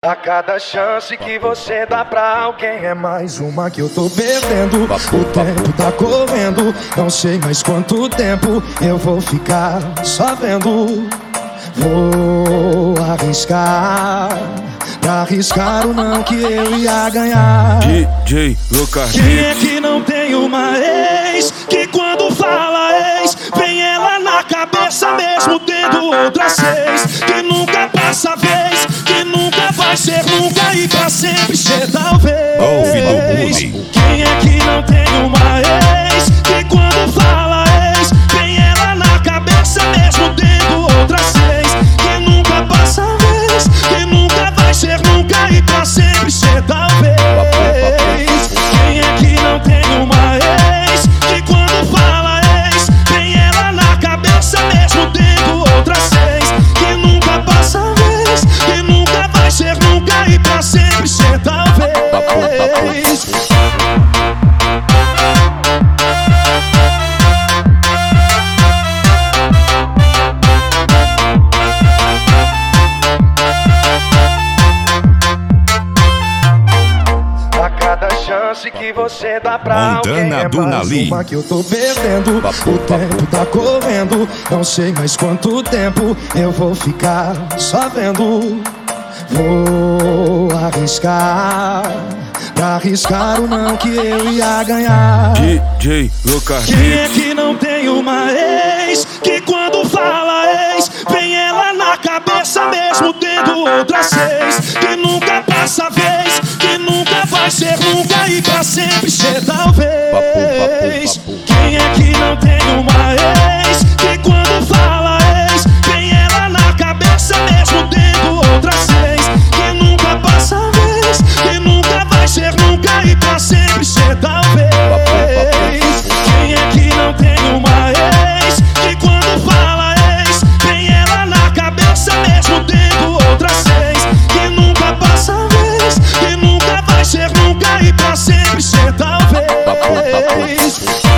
A cada chance que você dá pra alguém é mais uma que eu tô perdendo. O tempo tá correndo, não sei mais quanto tempo eu vou ficar só vendo. Vou arriscar, pra arriscar o não que eu ia ganhar. DJ Lucas. Quem é que não tem uma ex que quando fala ex vem ela na cabeça mesmo tendo outras seis? Que nunca passa vez, que nunca vai ser nunca e pra sempre ser talvez. Quem é que não tem uma ex que quando fala ex vem ela na cabeça mesmo tendo outras seis? Que nunca passa vez, que nunca vai ser nunca e pra sempre ser talvez. Quem é que não tem uma ex que quando fala ex vem ela na cabeça mesmo tendo outras seis? Que nunca passa vez, que nunca vai ser nunca e pra sempre ser talvez. Chance que você dá pra alguém é mais uma que eu tô perdendo. O tempo tá correndo, não sei mais quanto tempo eu vou ficar só vendo. Vou arriscar, pra arriscar o não que eu ia ganhar. DJ Lucas. Quem é que não tem uma ex que quando fala ex vem ela na cabeça mesmo tendo outras seis? Que nunca passa vez, que nunca vai ser nunca e pra sempre ser talvez. Quem é que não tem uma ex que quando fala ex vem ela na cabeça mesmo tendo outras seis? Que nunca passa vez, que nunca vai ser nunca e pra sempre ser talvez. Quem é que não tem uma ex que quando fala ex vem ela na cabeça mesmo tendo outras seis? Que nunca passa vez, que nunca vai ser nunca e pra sempre ser talvez.